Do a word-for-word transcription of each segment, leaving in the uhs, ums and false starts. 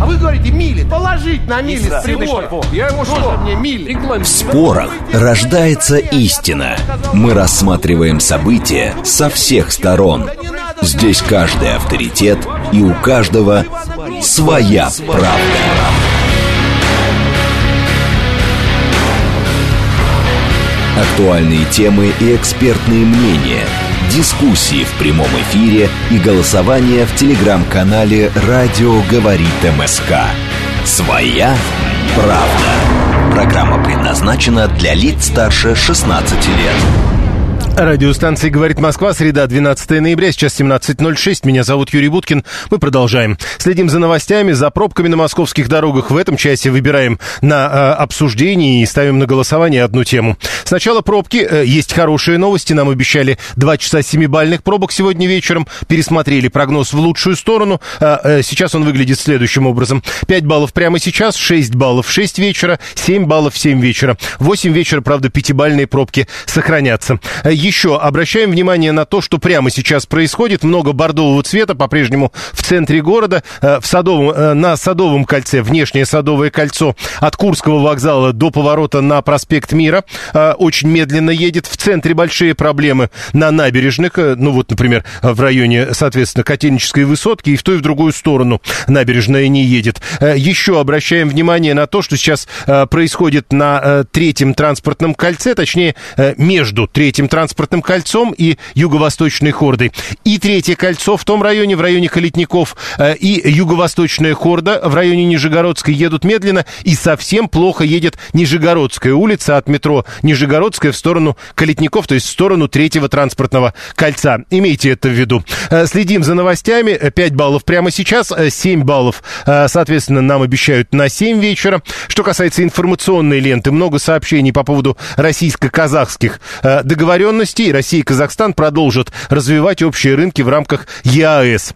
вы говорите мили. Положить на мили с прибора. Я его что? Мне мили. В спорах рождается истина. Мы рассматриваем события со всех сторон. Здесь каждый авторитет, и у каждого своя правда. Актуальные темы и экспертные мнения, дискуссии в прямом эфире и голосование в телеграм-канале «Радио говорит МСК». Своя правда. Программа предназначена для лиц старше шестнадцати лет. Радиостанция «Говорит Москва», среда, двенадцатое ноября, сейчас семнадцать ноль шесть. Меня зовут Юрий Буткин. Мы продолжаем. Следим за новостями, за пробками на московских дорогах. В этом часе выбираем на э, обсуждение и ставим на голосование одну тему. Сначала пробки. Э, есть хорошие новости. Нам обещали два часа семибалльных пробок сегодня вечером. Пересмотрели прогноз в лучшую сторону. Э, э, сейчас он выглядит следующим образом. пять баллов прямо сейчас, шесть баллов в шесть вечера, семь баллов в семь вечера. В восемь вечера, правда, пятибалльные пробки сохранятся. Еще обращаем внимание на то, что прямо сейчас происходит. Много бордового цвета по-прежнему в центре города, в Садовом, на Садовом кольце, внешнее Садовое кольцо от Курского вокзала до поворота на проспект Мира. Очень медленно едет. В центре большие проблемы на набережных. Ну вот, например, в районе, соответственно, Котельнической высотки, и в ту, и в другую сторону набережная не едет. Еще обращаем внимание на то, что сейчас происходит на Третьем транспортном кольце, точнее, между Третьим транспортным кольцом и Юго-Восточной хордой. И Третье кольцо в том районе, в районе Калитников, и Юго-Восточная хорда в районе Нижегородской едут медленно, и совсем плохо едет Нижегородская улица от метро Нижегородская в сторону Калитников, то есть в сторону Третьего транспортного кольца. Имейте это в виду. Следим за новостями. пять баллов прямо сейчас, семь баллов, соответственно, нам обещают на семь вечера. Что касается информационной ленты, много сообщений по поводу российско-казахских договоренностей. Россия и Казахстан продолжат развивать общие рынки в рамках ЕАЭС.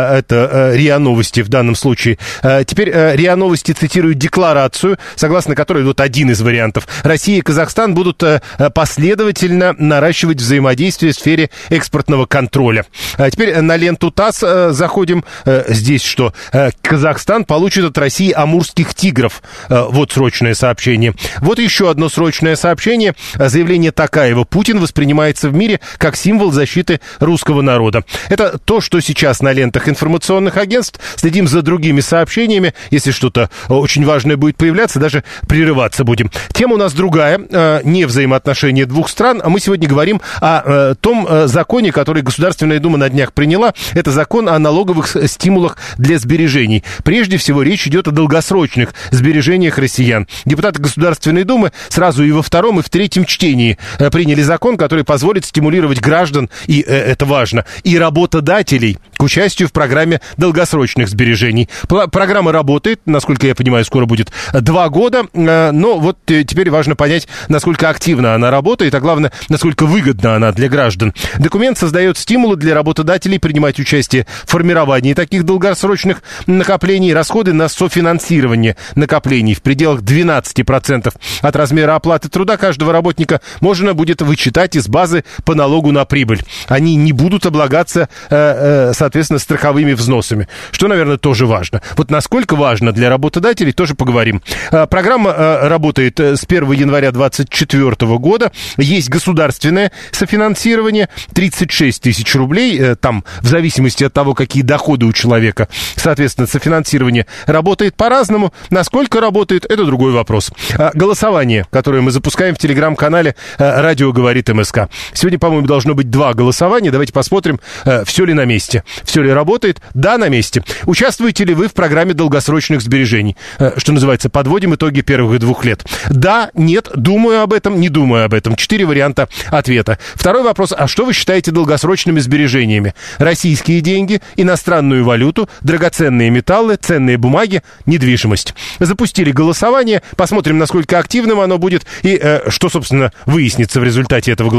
Это РИА Новости в данном случае. Теперь РИА Новости цитируют декларацию, согласно которой вот один из вариантов. Россия и Казахстан будут последовательно наращивать взаимодействие в сфере экспортного контроля. Теперь на ленту ТАСС заходим. Здесь что? Казахстан получит от России амурских тигров. Вот срочное сообщение. Вот еще одно срочное сообщение. Заявление Токаева. Путин воспринимается в мире как символ защиты русского народа. Это то, что сейчас на лентах информационных агентств. Следим за другими сообщениями. Если что-то очень важное будет появляться, даже прерываться будем. Тема у нас другая. Не взаимоотношения двух стран. Мы сегодня говорим о том законе, который Государственная Дума на днях приняла. Это закон о налоговых стимулах для сбережений. Прежде всего, речь идет о долгосрочных сбережениях россиян. Депутаты Государственной Думы сразу и во втором, и в третьем чтении приняли закон, который позволит стимулировать граждан, и э, это важно, и работодателей к участию в программе долгосрочных сбережений. Пла- программа работает, насколько я понимаю, скоро будет два года, э, но вот э, теперь важно понять, насколько активно она работает, а главное, насколько выгодна она для граждан. Документ создает стимулы для работодателей принимать участие в формировании таких долгосрочных накоплений, расходы на софинансирование накоплений в пределах двенадцать процентов от размера оплаты труда каждого работника можно будет вычитать из базы по налогу на прибыль. Они не будут облагаться, э, э, соответственно, страховыми взносами, что, наверное, тоже важно. Вот насколько важно для работодателей, тоже поговорим. Э, программа э, работает с первого января двадцать четвёртого года. Есть государственное софинансирование тридцать шесть тысяч рублей. Э, там, в зависимости от того, какие доходы у человека, соответственно, софинансирование работает по-разному. Насколько работает, это другой вопрос. Э, голосование, которое мы запускаем в телеграм-канале э, «Радио говорит МСК». Сегодня, по-моему, должно быть два голосования. Давайте посмотрим, э, все ли на месте. Все ли работает? Да, на месте. Участвуете ли вы в программе долгосрочных сбережений? Э, что называется, подводим итоги первых двух лет. Да, нет, думаю об этом, не думаю об этом. Четыре варианта ответа. Второй вопрос. А что вы считаете долгосрочными сбережениями? Российские деньги, иностранную валюту, драгоценные металлы, ценные бумаги, недвижимость. Запустили голосование. Посмотрим, насколько активным оно будет и э, что, собственно, выяснится в результате этого голосования.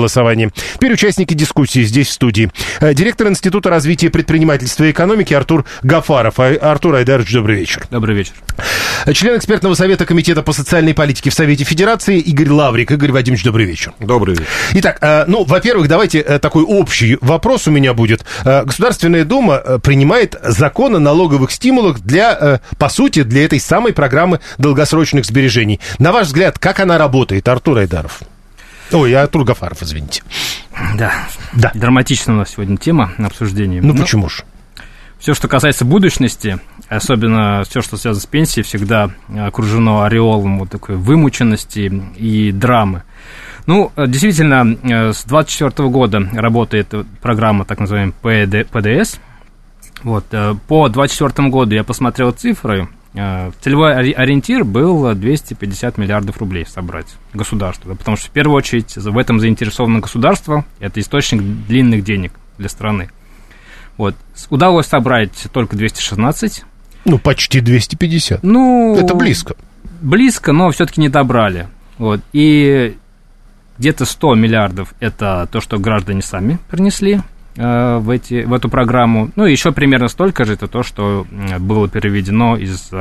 голосование. Теперь участники дискуссии здесь в студии. Директор Института развития предпринимательства и экономики Артур Гафаров. Артур Айдарович, добрый вечер. Добрый вечер. Член экспертного совета Комитета по социальной политике в Совете Федерации Игорь Лаврик. Игорь Вадимович, добрый вечер. Добрый вечер. Итак, ну, во-первых, давайте такой общий вопрос у меня будет. Государственная Дума принимает закон о налоговых стимулах для, по сути, для этой самой программы долгосрочных сбережений. На ваш взгляд, как она работает, Артур Айдаров? Ой, Артур Гафаров, извините. Да. Да. Драматичная у нас сегодня тема на обсуждении. Ну, ну почему же? Все, что касается будущности, особенно все, что связано с пенсией, всегда окружено ореолом вот такой вымученности и драмы. Ну, действительно, с двадцать четвёртого года работает программа, так называемая пэ дэ эс. Вот, по двадцать четвёртому году я посмотрел цифры. Целевой ориентир был двести пятьдесят миллиардов рублей собрать государству, потому что в первую очередь в этом заинтересовано государство, это источник длинных денег для страны. Вот. Удалось собрать только двести шестнадцать. Ну, почти двести пятьдесят. Ну, это близко. Близко, но все-таки не добрали. Вот. И где-то сто миллиардов это то, что граждане сами принесли в, эти, в эту программу. Ну, и еще примерно столько же это то, что было переведено из,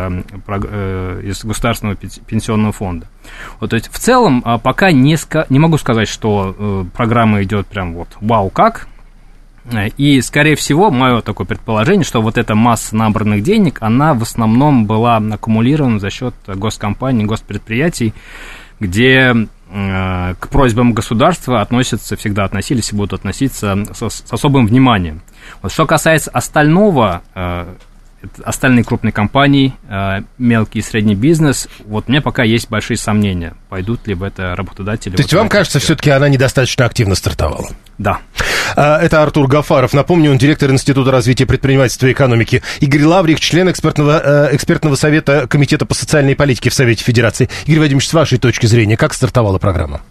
из Государственного пенсионного фонда. Вот, то есть, в целом, пока не, не могу сказать, что программа идет прям вот вау как. И, скорее всего, мое такое предположение, что вот эта масса набранных денег, она в основном была аккумулирована за счет госкомпаний, госпредприятий, где э, к просьбам государства относятся, всегда относились и будут относиться с, с особым вниманием. Вот, что касается остального, э, остальные крупные компании, э, мелкий и средний бизнес, вот мне пока есть большие сомнения, пойдут ли в это работодатели. То есть вам кажется, все-таки она недостаточно активно стартовала? Да. Это Артур Гафаров. Напомню, он директор Института развития предпринимательства и экономики. Игорь Лаврик, член экспертного, экспертного совета Комитета по социальной политике в Совете Федерации. Игорь Вадимович, с вашей точки зрения, как стартовала программа?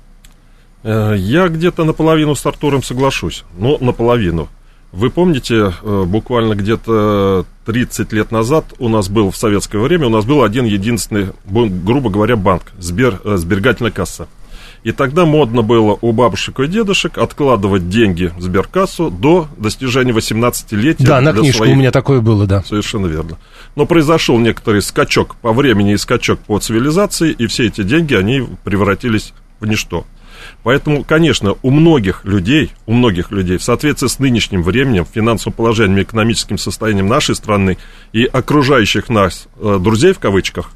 Я где-то наполовину с Артуром соглашусь, но наполовину. Вы помните, буквально где-то тридцать лет назад у нас был, в советское время, у нас был один единственный, грубо говоря, банк, Сбер, сберегательная касса. И тогда модно было у бабушек и дедушек откладывать деньги в сберкассу до достижения восемнадцатилетия. Да, на книжку своих... у меня такое было, да. Совершенно верно. Но произошел некоторый скачок по времени и скачок по цивилизации, и все эти деньги, они превратились в ничто. Поэтому, конечно, у многих людей, у многих людей в соответствии с нынешним временем, финансовым положением, экономическим состоянием нашей страны и окружающих нас э, друзей, в кавычках,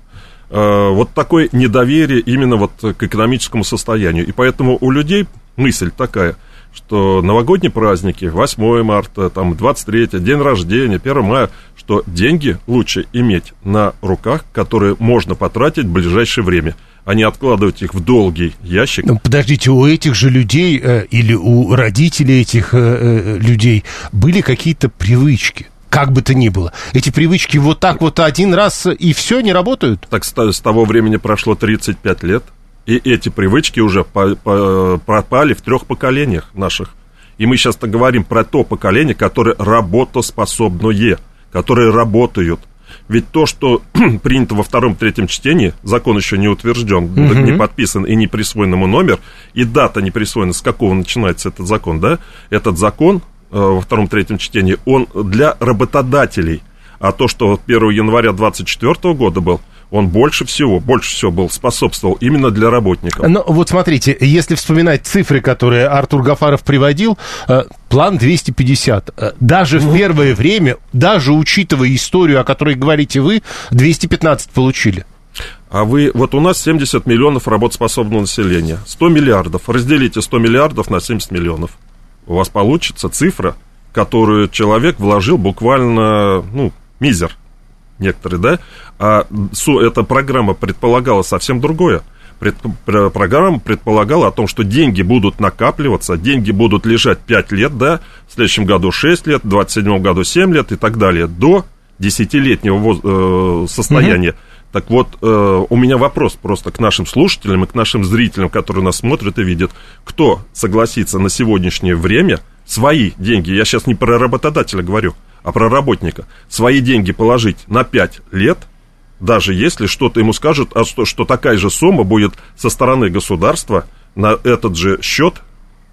вот такое недоверие именно вот к экономическому состоянию. И поэтому у людей мысль такая, что новогодние праздники, восьмое марта, там, двадцать третье, день рождения, первое мая, что деньги лучше иметь на руках, которые можно потратить в ближайшее время, а не откладывать их в долгий ящик. Ну, подождите, у этих же людей э, или у родителей этих э, людей были какие-то привычки? Как бы то ни было. Эти привычки вот так вот один раз и все не работают? Так с того времени прошло тридцать пять лет, и эти привычки уже по, по, пропали в трех поколениях наших. И мы сейчас-то говорим про то поколение, которое работоспособное, которые работают. Ведь то, что принято во втором-третьем чтении, закон еще не утвержден, угу. не подписан и не присвоен ему номер, и дата не присвоена, с какого начинается этот закон, да? Этот закон во втором-третьем чтении, он для работодателей. А то, что первого января двадцать четвёртого года был, он больше всего, больше всего был, способствовал именно для работников. Ну, вот смотрите, если вспоминать цифры, которые Артур Гафаров приводил, план двести пятьдесят, даже mm-hmm. в первое время, даже учитывая историю, о которой говорите вы, двести пятнадцать получили. А вы, вот у нас семьдесят миллионов работоспособного населения, сто миллиардов, разделите сто миллиардов на семьдесят миллионов. У вас получится цифра, которую человек вложил буквально, ну, мизер, некоторые, да? А эта программа предполагала совсем другое. Пред, программа предполагала о том, что деньги будут накапливаться, деньги будут лежать пять лет, да, в следующем году шесть лет, в двадцать седьмом году семь лет и так далее, до десятилетнего воз, э, состояния. Mm-hmm. Так вот, э, у меня вопрос просто к нашим слушателям и к нашим зрителям, которые нас смотрят и видят. Кто согласится на сегодняшнее время свои деньги, я сейчас не про работодателя говорю, а про работника, свои деньги положить на пять лет, даже если что-то ему скажут, а что, что такая же сумма будет со стороны государства на этот же счет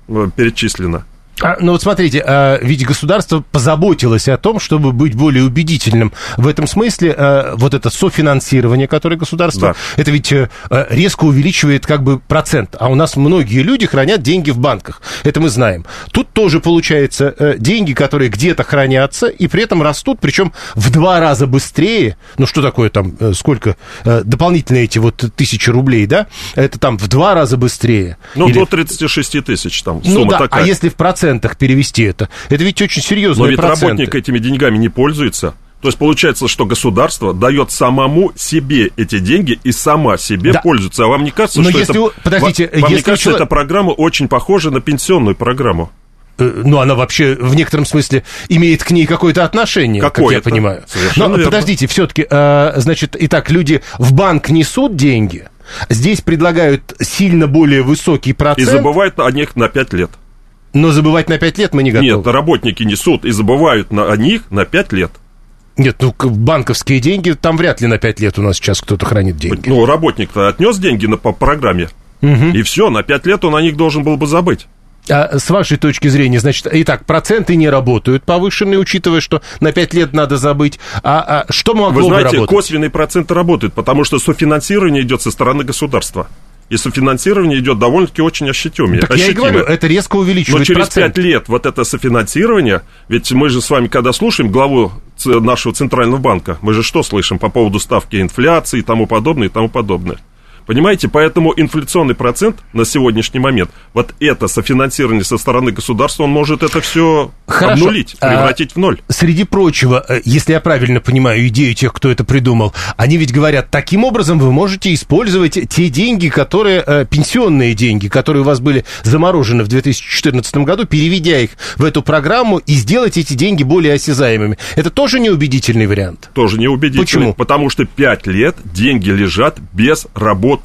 перечислено. А, ну вот смотрите, а, ведь государство позаботилось о том, чтобы быть более убедительным. В этом смысле а, вот это софинансирование, которое государство, да. это ведь а, резко увеличивает как бы процент. А у нас многие люди хранят деньги в банках. Это мы знаем. Тут тоже получается а, деньги, которые где-то хранятся и при этом растут, причем в два раза быстрее. Ну что такое там, сколько а, дополнительные эти вот тысячи рублей, да? Это там в два раза быстрее. Ну Или... до тридцати шести тысяч там сумма ну, да, такая. А если в процент перевести это. Это ведь очень серьезные Но ведь проценты. работник этими деньгами не пользуется. То есть получается, что государство дает самому себе эти деньги и сама себе да. пользуется. А вам не кажется, Но что если это... Вы... Подождите, вам если не кажется, человек... эта программа очень похожа на пенсионную программу? Ну, она вообще в некотором смысле имеет к ней какое-то отношение, Какое-то? Как я понимаю. Совершенно Но верно. Подождите, все-таки, э, значит, итак, люди в банк несут деньги, здесь предлагают сильно более высокий процент. И забывают о них на пять лет. Но забывать на пять лет мы не готовы. Нет, работники несут и забывают на, о них на пять лет. Нет, ну, банковские деньги, там вряд ли на пять лет у нас сейчас кто-то хранит деньги. Ну, работник-то отнес деньги на, по программе, угу. и все, на пять лет он о них должен был бы забыть. А с вашей точки зрения, значит, итак, проценты не работают повышенные, учитывая, что на пять лет надо забыть. А, а что могло бы работать? Вы знаете, бы работать? косвенные проценты работают, потому что софинансирование идет со стороны государства. И софинансирование идет довольно-таки очень ощутимее. Так я и говорю, это резко увеличивает процент. Но через процент. пять лет вот это софинансирование, ведь мы же с вами, когда слушаем главу нашего Центрального банка, мы же что слышим по поводу ставки инфляции и тому подобное, и тому подобное. Понимаете, поэтому инфляционный процент на сегодняшний момент, вот это софинансирование со стороны государства, он может это все обнулить, превратить а, в ноль. Среди прочего, если я правильно понимаю идею тех, кто это придумал, они ведь говорят, таким образом вы можете использовать те деньги, которые, пенсионные деньги, которые у вас были заморожены в две тысячи четырнадцатом году, переведя их в эту программу и сделать эти деньги более осязаемыми. Это тоже неубедительный вариант? Тоже неубедительный. Почему? Потому что пять лет деньги лежат без работы.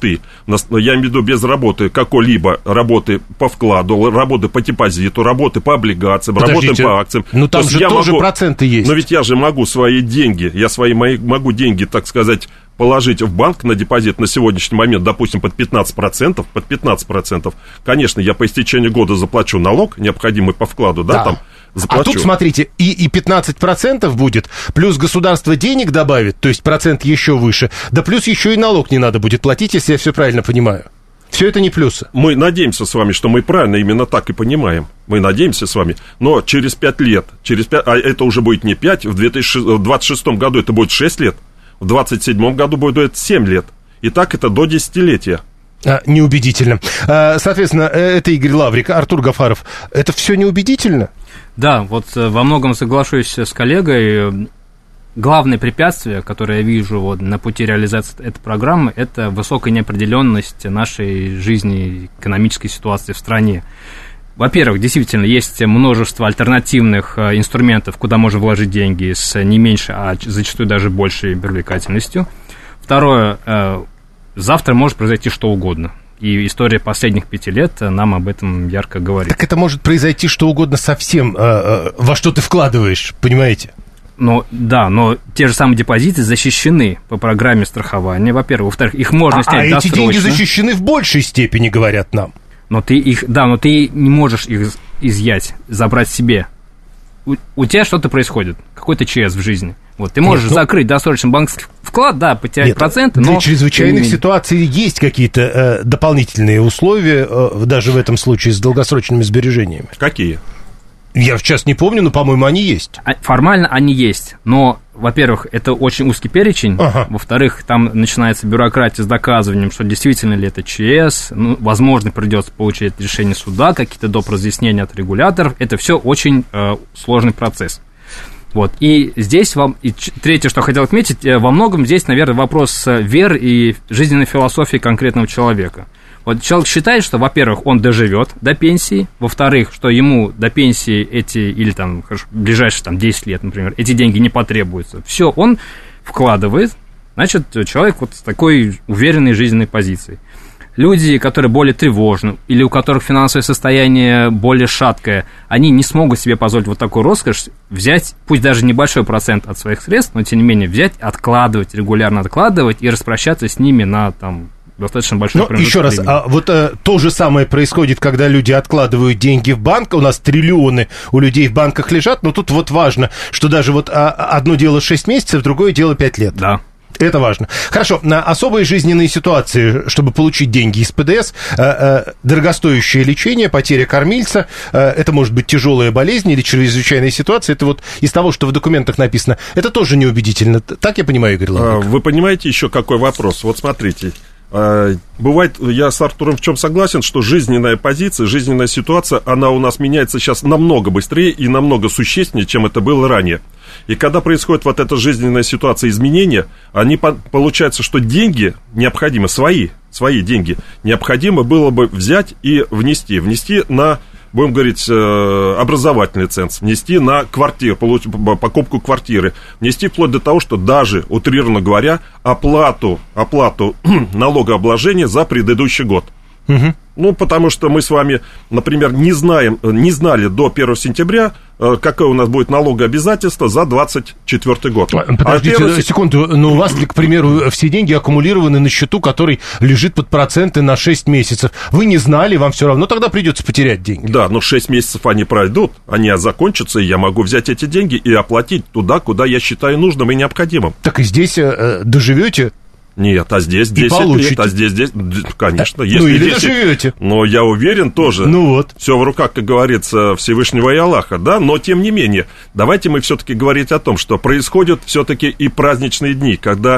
Я имею в виду без работы какой-либо работы по вкладу, работы по депозиту, работы по облигациям, Подождите, работы по акциям. Ну там То же тоже могу, проценты есть. Но ведь я же могу свои деньги, я свои мои, могу деньги, так сказать, положить в банк на депозит на сегодняшний момент, допустим, под пятнадцать процентов, под пятнадцать процентов. Конечно, я по истечении года заплачу налог, необходимый по вкладу, да, да. там. Заплачу. А тут, смотрите, и, и пятнадцать процентов будет, плюс государство денег добавит, то есть процент еще выше, да плюс еще и налог не надо будет платить, если я все правильно понимаю. Все это не плюсы. Мы надеемся с вами, что мы правильно именно так и понимаем. Мы надеемся с вами, но через пять лет, через пять, а это уже будет не пять, в две тысячи двадцать шестом году это будет шесть лет, в двадцать седьмом году будет семь лет. И так это до десятилетия. А, неубедительно. А, соответственно, это Игорь Лаврик, Артур Гафаров. Это все неубедительно? Да, вот во многом соглашусь с коллегой. Главное препятствие, которое я вижу вот на пути реализации этой программы, это высокая неопределенность нашей жизни, экономической ситуации в стране. Во-первых, действительно, есть множество альтернативных инструментов, куда можно вложить деньги с не меньшей, а зачастую даже большей привлекательностью. Второе, завтра может произойти что угодно. И история последних пяти лет нам об этом ярко говорит. Так это может произойти что угодно совсем, во что ты вкладываешь, понимаете? Ну, да, но те же самые депозиты защищены по программе страхования, во-первых. Во-вторых, их можно а, снять а досрочно. А эти деньги защищены в большей степени, говорят нам. Но ты их, да, но ты не можешь их изъять, забрать себе. У, у тебя что-то происходит, какой-то ЧС в жизни. Вот, ты можешь Нет, ну... закрыть досрочный банковский вклад, да, потерять Нет, проценты, для но... Для чрезвычайных ситуаций есть какие-то э, дополнительные условия, э, даже в этом случае с долгосрочными сбережениями. Какие? Я сейчас не помню, но, по-моему, они есть. Формально они есть, но, во-первых, это очень узкий перечень, ага. Во-вторых, там начинается бюрократия с доказыванием, что действительно ли это ЧС, ну, возможно, придется получить решение суда, какие-то доп. Разъяснения от регуляторов, это все очень э, сложный процесс. Вот, и здесь вам, и третье, что хотел отметить, во многом здесь, наверное, вопрос веры и жизненной философии конкретного человека. Вот человек считает, что, во-первых, он доживет до пенсии, во-вторых, что ему до пенсии эти, или там, хорошо, ближайшие там, десять лет, например, эти деньги не потребуются. Все, он вкладывает, значит, человек вот с такой уверенной жизненной позицией. Люди, которые более тревожны, или у которых финансовое состояние более шаткое, они не смогут себе позволить вот такую роскошь взять, пусть даже небольшой процент от своих средств, но, тем не менее, взять, откладывать, регулярно откладывать и распрощаться с ними на, там, достаточно большой Но промежуток еще раз, времени. а вот а, то же самое происходит, когда люди откладывают деньги в банк. У нас триллионы у людей в банках лежат, но тут вот важно, что даже вот а, одно дело шесть месяцев, другое дело пять лет. Да. Это важно. Хорошо, на особые жизненные ситуации, чтобы получить деньги из ПДС, э, э, дорогостоящее лечение, потеря кормильца, э, это может быть тяжелая болезнь или чрезвычайная ситуация, это вот из того, что в документах написано, это тоже неубедительно. Так я понимаю, Игорь Лаврик? Вы понимаете еще какой вопрос? Вот смотрите, бывает, я с Артуром в чем согласен, что жизненная позиция, жизненная ситуация, она у нас меняется сейчас намного быстрее и намного существеннее, чем это было ранее. И когда происходит вот эта жизненная ситуация, изменения, они, получается, что деньги необходимы, свои, свои деньги, необходимо было бы взять и внести, внести на, будем говорить, образовательный ценз, внести на квартиру, покупку квартиры, внести вплоть до того, что даже, утрированно говоря, оплату, оплату налогообложения за предыдущий год. Угу. Ну, потому что мы с вами, например, не знаем, не знали до первого сентября, какое у нас будет налогообязательство за двадцать четвёртый год. Подождите, а первый... секунду, но у вас, к примеру, все деньги аккумулированы на счету, который лежит под проценты на шесть месяцев. Вы не знали, вам все равно тогда придется потерять деньги. Да, но шесть месяцев они пройдут, они закончатся, и я могу взять эти деньги и оплатить туда, куда я считаю нужным и необходимым. Так и здесь э, доживете? Нет, а здесь десять лет, а здесь, здесь, конечно, если ну, или десять, доживете. Но я уверен тоже, ну вот. Все в руках, как говорится, Всевышнего и Аллаха, да, но тем не менее, давайте мы все-таки говорить о том, что происходят все-таки и праздничные дни, когда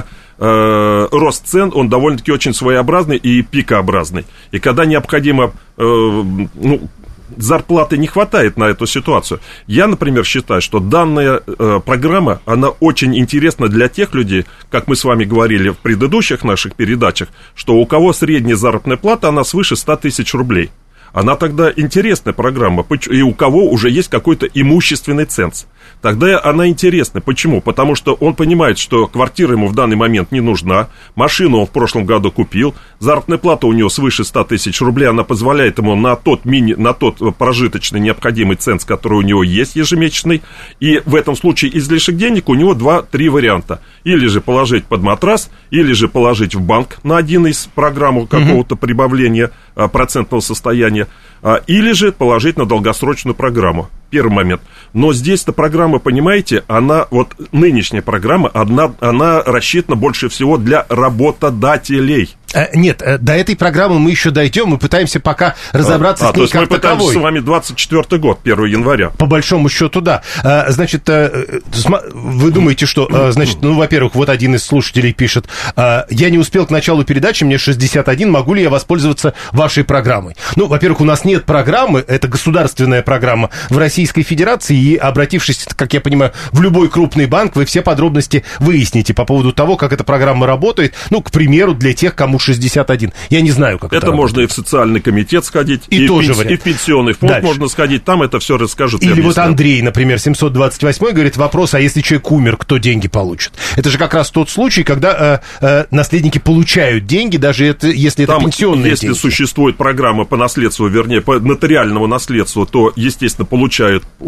э, рост цен, он довольно-таки очень своеобразный и пикообразный, и когда необходимо, э, ну, зарплаты не хватает на эту ситуацию. Я, например, считаю, что данная э, программа, она очень интересна для тех людей, как мы с вами говорили в предыдущих наших передачах, что у кого средняя заработная плата, она свыше ста тысяч рублей. Она тогда интересная программа, и у кого уже есть какой-то имущественный ценз. Тогда она интересна. Почему? Потому что он понимает, что квартира ему в данный момент не нужна, машину он в прошлом году купил, заработная плата у него свыше ста тысяч рублей, она позволяет ему на тот, мини, на тот прожиточный необходимый ценз, который у него есть ежемесячный, и в этом случае излишек денег у него два-три варианта. Или же положить под матрас, или же положить в банк на один из программ какого-то mm-hmm. прибавления а, процентного состояния, а, или же положить на долгосрочную программу. Первый момент. Но здесь-то программа, понимаете, она, вот нынешняя программа, она, она рассчитана больше всего для работодателей. Нет, до этой программы мы еще дойдем, мы пытаемся пока разобраться а, с ней то есть как мы пытаемся таковой. с вами двадцать четвёртый год, первого января. По большому счету, да. Значит, вы думаете, что, значит, ну, во-первых, вот один из слушателей пишет, я не успел к началу передачи, мне шестьдесят один, могу ли я воспользоваться вашей программой? Ну, во-первых, у нас нет программы, это государственная программа в Российской Федерации, и, обратившись, как я понимаю, в любой крупный банк, вы все подробности выясните по поводу того, как эта программа работает, ну, к примеру, для тех, кому шестьдесят один. Я не знаю, как это Это можно и в социальный комитет сходить, и, и, тоже в, пенс... и в пенсионный фонд Дальше. Можно сходить, там это все расскажут. Или вот Андрей, например, семьсот двадцать восемь говорит, вопрос, а если человек умер, кто деньги получит? Это же как раз тот случай, когда э, э, наследники получают деньги, даже это, если там, это пенсионные если деньги. Если существует программа по наследству, вернее, по нотариальному наследству, то, естественно, получают э,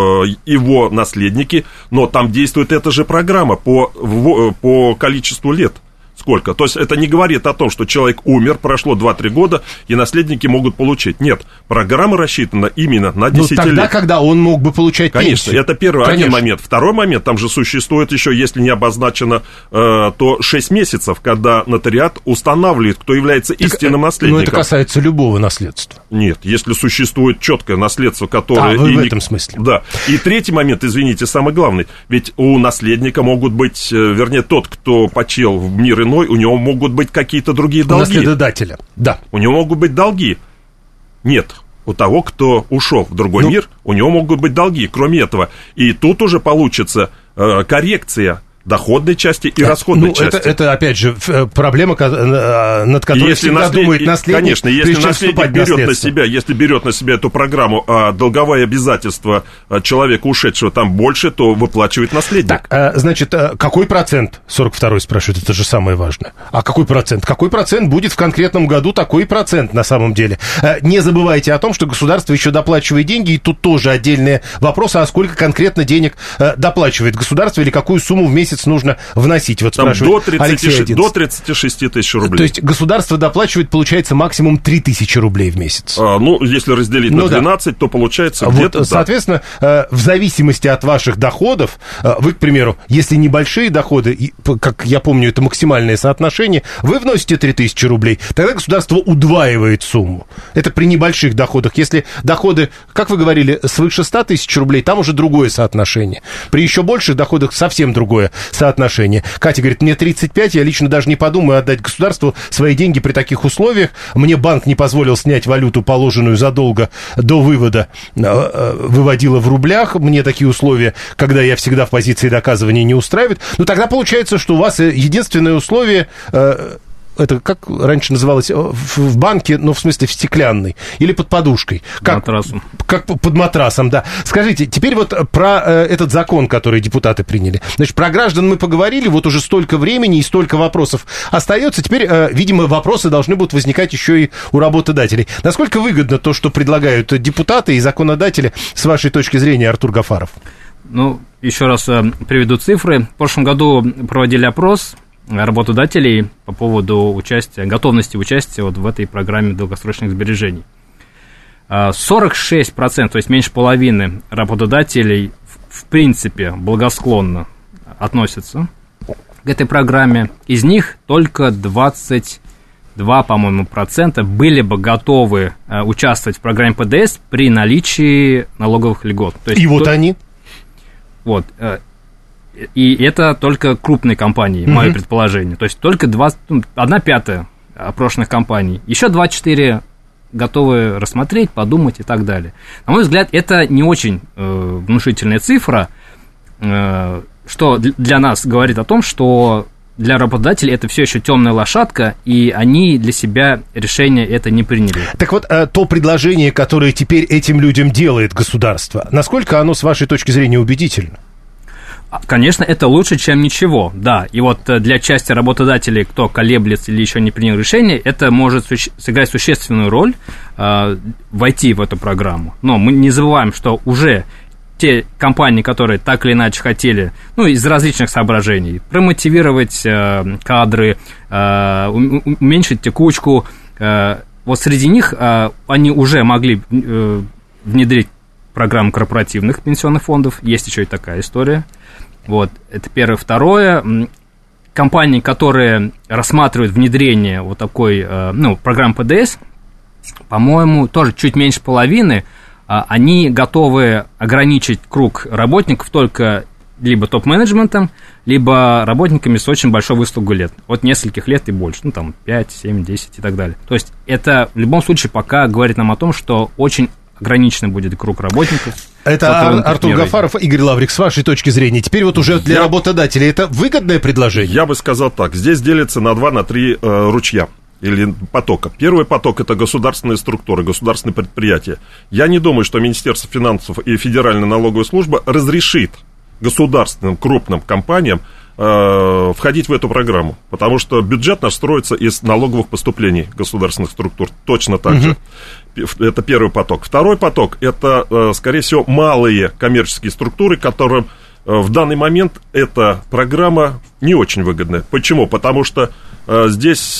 его наследники, но там действует эта же программа по, в, по количеству лет. Сколько? То есть это не говорит о том, что человек умер, прошло два-три года, и наследники могут получить. Нет, программа рассчитана именно на десятилетие. Ну, тогда, когда он мог бы получать Конечно, пенсию. это первый Конечно. один момент. Второй момент, там же существует еще, если не обозначено, э, то шесть месяцев, когда нотариат устанавливает, кто является так, истинным наследником. Но это касается любого наследства. Нет, если существует четкое наследство, которое... А, вы и в не... этом смысле. Да. И третий момент, извините, самый главный. Ведь у наследника могут быть, вернее, тот, кто почил в мир иной, у него могут быть какие-то другие долги. У наследодателя, да. У него могут быть долги. Нет, у того, кто ушел в другой ну... мир, у него могут быть долги, кроме этого. И тут уже получится э, коррекция доходной части и расходной ну, части. Это, это, опять же, проблема, над которой если всегда наслед... думает наследник. Конечно, если наследник берет на себя, если берет на себя эту программу, а долговые обязательства человека, ушедшего, там больше, то выплачивает наследник. Так, значит, какой процент, сорок второй спрашивает, это же самое важное. А какой процент? Какой процент будет в конкретном году, такой процент на самом деле? Не забывайте о том, что государство еще доплачивает деньги, и тут тоже отдельные вопросы, а сколько конкретно денег доплачивает государство или какую сумму в месяц месяц нужно вносить? Вот Там спрашивает до тридцати, Алексей до тридцати шести тысяч рублей. То есть государство доплачивает, получается, максимум три тысячи рублей в месяц? А, ну, если разделить ну, на двенадцать, да. то получается где-то... Вот, соответственно, да. в зависимости от ваших доходов, вы, к примеру, если небольшие доходы, как я помню, это максимальное соотношение, вы вносите три тысячи рублей, тогда государство удваивает сумму. Это при небольших доходах. Если доходы, как вы говорили, свыше ста тысяч рублей, там уже другое соотношение. При еще больших доходах совсем другое соотношение. Катя говорит, мне тридцать пять, я лично даже не подумаю отдать государству свои деньги при таких условиях. Мне банк не позволил снять валюту, положенную задолго до вывода, выводила в рублях. Мне такие условия, когда я всегда в позиции доказывания, не устраивают. Ну, тогда получается, что у вас единственное условие... Это как раньше называлось в банке, ну, в смысле, в стеклянной или под подушкой. Как, матрасом. Как под матрасом, да. Скажите, теперь вот про э, этот закон, который депутаты приняли. Значит, про граждан мы поговорили, вот уже столько времени и столько вопросов остается. Теперь, э, видимо, вопросы должны будут возникать еще и у работодателей. Насколько выгодно то, что предлагают депутаты и законодатели, с вашей точки зрения, Артур Гафаров? Ну, еще раз э, приведу цифры. В прошлом году проводили опрос работодателей по поводу участия, готовности участия вот в этой программе долгосрочных сбережений. сорок шесть процентов, то есть меньше половины работодателей в принципе благосклонно относятся к этой программе. Из них только двадцать два, по-моему, процента были бы готовы участвовать в программе ПДС при наличии налоговых льгот. То есть, И вот то, они. Вот. И это только крупные компании, мое mm-hmm. предположение. То есть только двадцать, одна пятая опрошенных компаний. Еще двадцать четыре готовы рассмотреть, подумать и так далее. На мой взгляд, это не очень э, внушительная цифра, э, что для нас говорит о том, что для работодателей это все еще темная лошадка, и они для себя решение это не приняли. Так вот, то предложение, которое теперь этим людям делает государство, насколько оно, с вашей точки зрения, убедительно? Конечно, это лучше, чем ничего, да. И вот для части работодателей, кто колеблется или еще не принял решение, это может суще- сыграть существенную роль, э, войти в эту программу. Но мы не забываем, что уже те компании, которые так или иначе хотели, ну, из различных соображений, промотивировать э, кадры, э, уменьшить текучку, э, вот среди них э, они уже могли э, внедрить программу корпоративных пенсионных фондов, есть еще и такая история. Вот, это первое. Второе, компании, которые рассматривают внедрение вот такой, ну, программы ПДС, по-моему, тоже чуть меньше половины, они готовы ограничить круг работников только либо топ-менеджментом, либо работниками с очень большой выслугой лет, от нескольких лет и больше, ну, там, пять, семь, десять и так далее. То есть это в любом случае пока говорит нам о том, что очень ограниченный будет круг работников. Это Ар- Артур Гафаров, Игорь Лаврик, с вашей точки зрения. Теперь вот уже для Я... работодателей это выгодное предложение? Я бы сказал так, здесь делится на два, на три э, ручья или потока. Первый поток – это государственные структуры, государственные предприятия. Я не думаю, что Министерство финансов и Федеральная налоговая служба разрешит государственным крупным компаниям э, входить в эту программу, потому что бюджет наш строится из налоговых поступлений государственных структур, точно так же. Это первый поток. Второй поток – это, скорее всего, малые коммерческие структуры, которым в данный момент эта программа не очень выгодная. Почему? Потому что здесь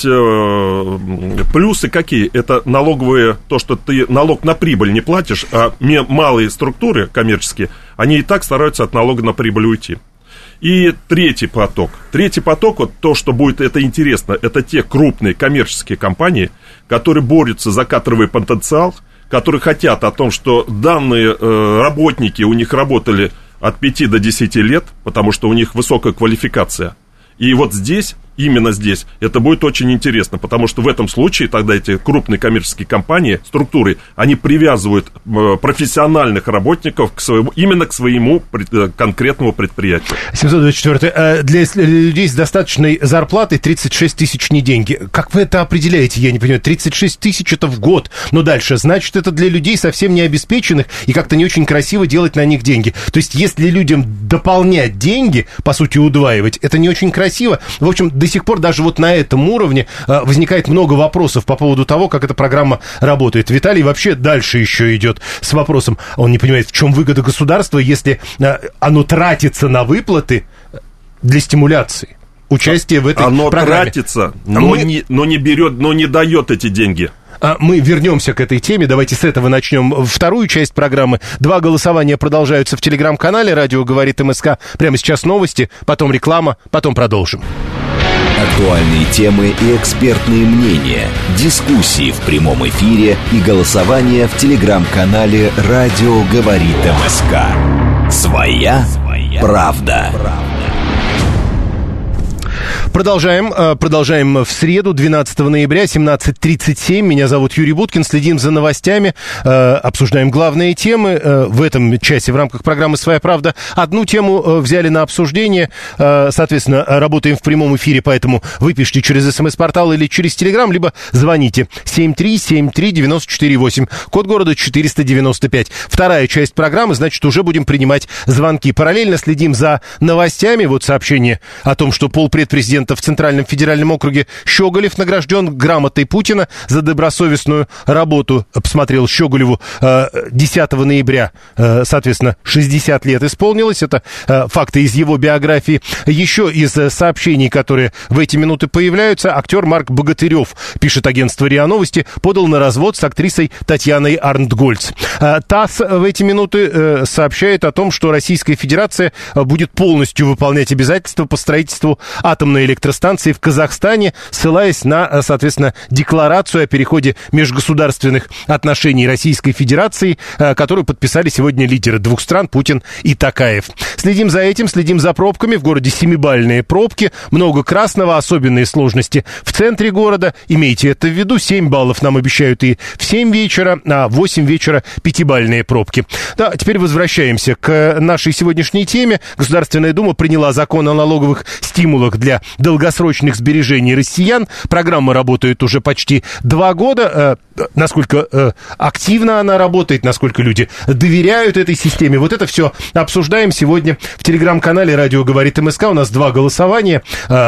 плюсы какие? Это налоговые, то, что ты налог на прибыль не платишь, а малые структуры коммерческие, они и так стараются от налога на прибыль уйти. И третий поток. Третий поток, вот то, что будет это интересно, это те крупные коммерческие компании, которые борются за кадровый потенциал, которые хотят о том, что данные э, работники у них работали от пяти до десяти лет, потому что у них высокая квалификация. И вот здесь, именно здесь, это будет очень интересно, потому что в этом случае тогда эти крупные коммерческие компании, структуры, они привязывают профессиональных работников к своему, именно к своему конкретному предприятию. семьсот двадцать четыре. Для людей с достаточной зарплатой тридцать шесть тысяч не деньги. Как вы это определяете, я не понимаю? тридцать шесть тысяч это в год, но дальше, значит, это для людей совсем не обеспеченных, и как-то не очень красиво делать на них деньги. То есть, если людям дополнять деньги, по сути, удваивать, это не очень красиво. Красиво. В общем, до сих пор даже вот на этом уровне а, возникает много вопросов по поводу того, как эта программа работает. Виталий вообще дальше еще идет с вопросом. Он не понимает, в чем выгода государства, если а, оно тратится на выплаты для стимуляции участия в этой Оно программе. Оно тратится, но, Мы... не, но не берет, но не дает эти деньги. Мы вернемся к этой теме. Давайте с этого начнем вторую часть программы. Два голосования продолжаются в телеграм-канале «Радио говорит МСК». Прямо сейчас новости, потом реклама, потом продолжим. Актуальные темы и экспертные мнения, дискуссии в прямом эфире и голосование в телеграм-канале «Радио говорит МСК». Своя правда. Продолжаем, продолжаем в среду, двенадцатого ноября, семнадцать тридцать семь. Меня зовут Юрий Буткин. Следим за новостями, обсуждаем главные темы. В этом часе в рамках программы «Своя правда» одну тему взяли на обсуждение. Соответственно, работаем в прямом эфире, поэтому вы пишите через СМС-портал или через Телеграм, либо звоните семь три семь три девять четыре восемь, код города четыреста девяносто пять. Вторая часть программы, значит, уже будем принимать звонки. Параллельно следим за новостями. Вот сообщение о том, что полпред президента в Центральном федеральном округе Щеголев награжден грамотой Путина за добросовестную работу. Посмотрел Щеголеву десятого ноября, соответственно, шестьдесят лет исполнилось. Это факты из его биографии. Еще из сообщений, которые в эти минуты появляются, актер Марк Богатырев, пишет агентство РИА Новости, подал на развод с актрисой Татьяной Арнтгольц. ТАСС в эти минуты сообщает о том, что Российская Федерация будет полностью выполнять обязательства по строительству атомной электростанции в Казахстане, ссылаясь на, соответственно, декларацию о переходе межгосударственных отношений Российской Федерации, которую подписали сегодня лидеры двух стран, Путин и Токаев. Следим за этим, следим за пробками. В городе семибальные пробки, много красного, особенные сложности в центре города. Имейте это в виду. семь баллов нам обещают и в семь вечера, а в восемь вечера пятибальные пробки. Да, теперь возвращаемся к нашей сегодняшней теме. Государственная Дума приняла закон о налоговых стимулах для долгосрочных сбережений россиян. Программа работает уже почти два года. Насколько активно она работает, насколько люди доверяют этой системе. Вот это все обсуждаем сегодня в телеграм-канале «Радио говорит МСК». У нас два голосования.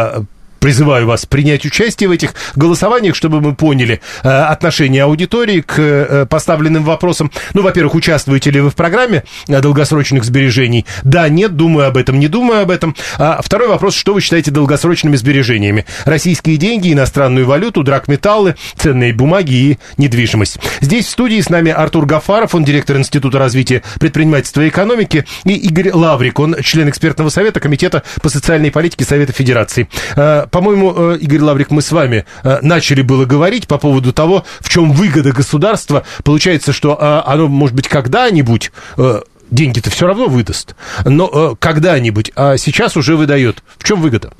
Призываю вас принять участие в этих голосованиях, чтобы мы поняли э, отношение аудитории к э, поставленным вопросам. Ну, во-первых, участвуете ли вы в программе э, долгосрочных сбережений? Да, нет, думаю об этом, не думаю об этом. А второй вопрос, что вы считаете долгосрочными сбережениями? Российские деньги, иностранную валюту, драгметаллы, ценные бумаги и недвижимость. Здесь в студии с нами Артур Гафаров, он директор Института развития предпринимательства и экономики, и Игорь Лаврик, он член экспертного совета Комитета по социальной политике Совета Федерации. По-моему, Игорь Лаврик, мы с вами начали было говорить по поводу того, в чем выгода государства. Получается, что оно, может быть, когда-нибудь деньги-то все равно выдаст, но когда-нибудь, а сейчас уже выдает. В чем выгода?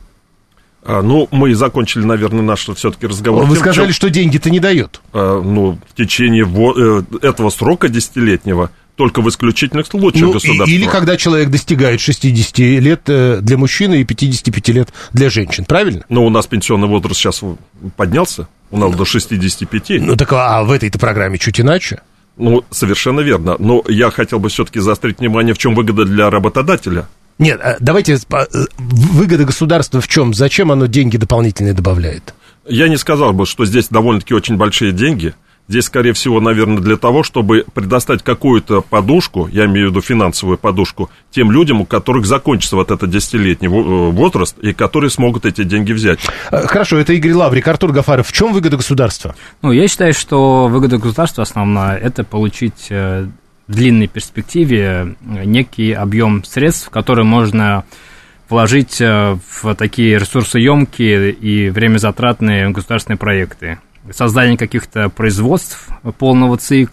А, ну, мы закончили, наверное, наш все-таки разговор. Вы тем, сказали, чем, что деньги-то не дает. А, ну, в течение во, этого срока десятилетнего только в исключительных случаях ну, государства. Или когда человек достигает шестидесяти лет для мужчины и пятидесяти пяти лет для женщин, правильно? Ну, у нас пенсионный возраст сейчас поднялся, у нас ну, до шестидесяти пяти. Ну, так а в этой-то программе чуть иначе. Ну, совершенно верно. Но я хотел бы все-таки заострить внимание, в чем выгода для работодателя. Нет, давайте, выгода государства в чем? Зачем оно деньги дополнительные добавляет? Я не сказал бы, что здесь довольно-таки очень большие деньги. Здесь, скорее всего, наверное, для того, чтобы предоставить какую-то подушку, я имею в виду финансовую подушку, тем людям, у которых закончится вот этот десятилетний возраст, и которые смогут эти деньги взять. Хорошо, это Игорь Лаврик. Артур Гафаров, в чем выгода государства? Ну, я считаю, что выгода государства основная – это получить в длинной перспективе некий объем средств, которые можно вложить в такие ресурсоемкие и времязатратные государственные проекты. Создание каких-то производств полного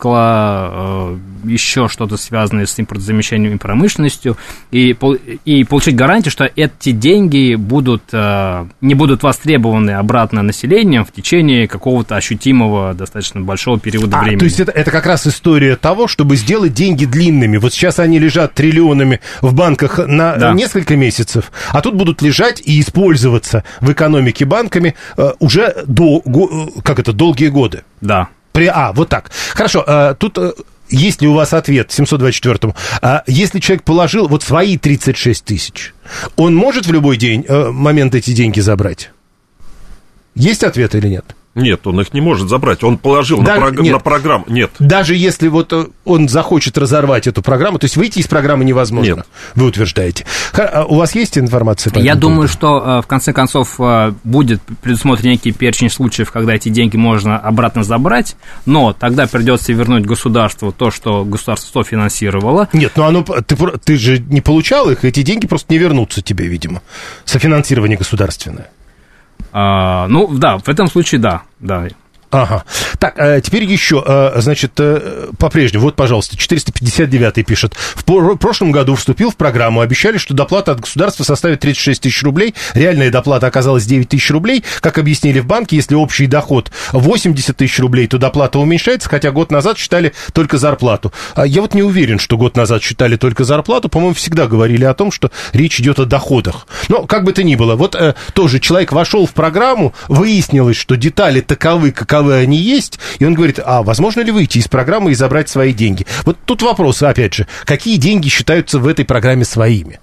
цикла, еще что-то связанное с импортозамещением и промышленностью, и, и получить гарантию, что эти деньги будут, не будут востребованы обратно населением в течение какого-то ощутимого, достаточно большого периода а, времени. То есть это, это как раз история того, чтобы сделать деньги длинными. Вот сейчас они лежат триллионами в банках на да. несколько месяцев, а тут будут лежать и использоваться в экономике банками уже до... Как это? Это долгие годы. Да. При, а, вот так. Хорошо, а, тут а, есть ли у вас ответ семьсот двадцать четвёртому? А, если человек положил вот свои тридцать шесть тысяч, он может в любой день, а, момент эти деньги забрать? Есть ответ или нет? Нет, он их не может забрать. Он положил да, на, прог... на программу. Нет. Даже если вот он захочет разорвать эту программу, то есть выйти из программы невозможно, нет. Вы утверждаете. У вас есть информация по этому Я поводу? думаю, что в конце концов будет предусмотрен некий перечень случаев, когда эти деньги можно обратно забрать, но тогда придется вернуть государству то, что государство софинансировало. Нет, ну оно, ты, ты же не получал их, эти деньги просто не вернутся тебе, видимо. Софинансирование государственное. А, ну, да, в этом случае да, да. Ага. Так, теперь еще, значит, по-прежнему, вот, пожалуйста, четыреста пятьдесят девятый пишет. В прошлом году вступил в программу, обещали, что доплата от государства составит тридцать шесть тысяч рублей. Реальная доплата оказалась девять тысяч рублей. Как объяснили в банке, если общий доход восемьдесят тысяч рублей, то доплата уменьшается, хотя год назад считали только зарплату. Я вот не уверен, что год назад считали только зарплату. По-моему, всегда говорили о том, что речь идет о доходах. Но, как бы то ни было, вот тоже человек вошел в программу, выяснилось, что детали таковы, каковы они есть, и он говорит, а возможно ли выйти из программы и забрать свои деньги? Вот тут вопрос, опять же, какие деньги считаются в этой программе своими?